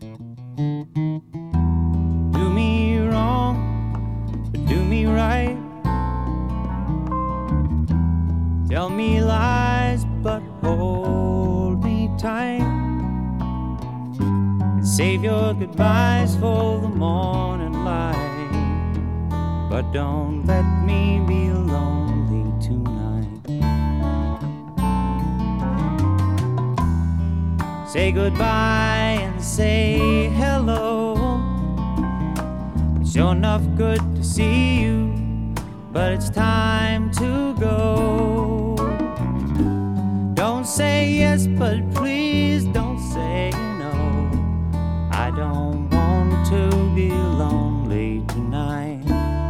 Do me wrong, but do me right. Tell me lies, but hold me tight. And save your goodbyes for the morning light. But don't let me be lonely tonight. Say goodbye and say hello. It's sure enough good to see you, but it's time to go. Don't say yes, but please don't say no. I don't want to be lonely tonight.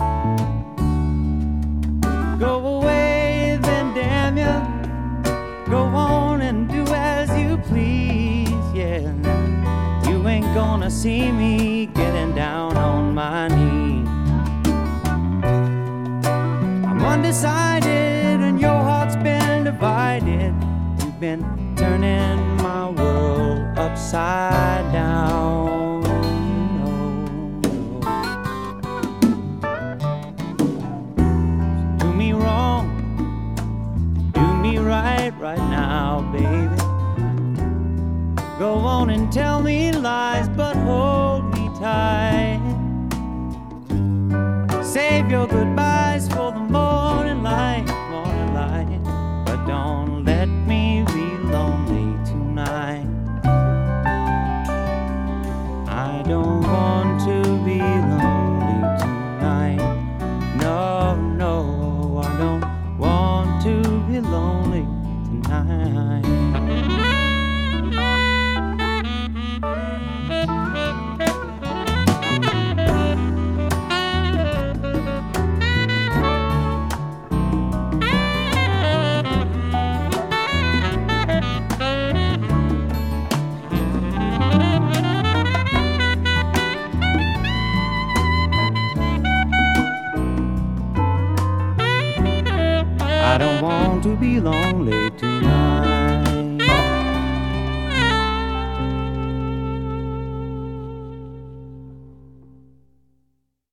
Go away then, damn ya. Go on and do as you please, yeah. You ain't gonna see me getting down on my knees. I'm undecided and your heart's been divided. You've been turning my world upside down. Do me wrong, do me right now, baby. Go on and tell me lies, but hold me tight. Save your goodbyes for the morning light, but don't let me be lonely tonight. I don't want to be lonely tonight. No, no, I don't want to be lonely tonight. I don't want to be lonely tonight.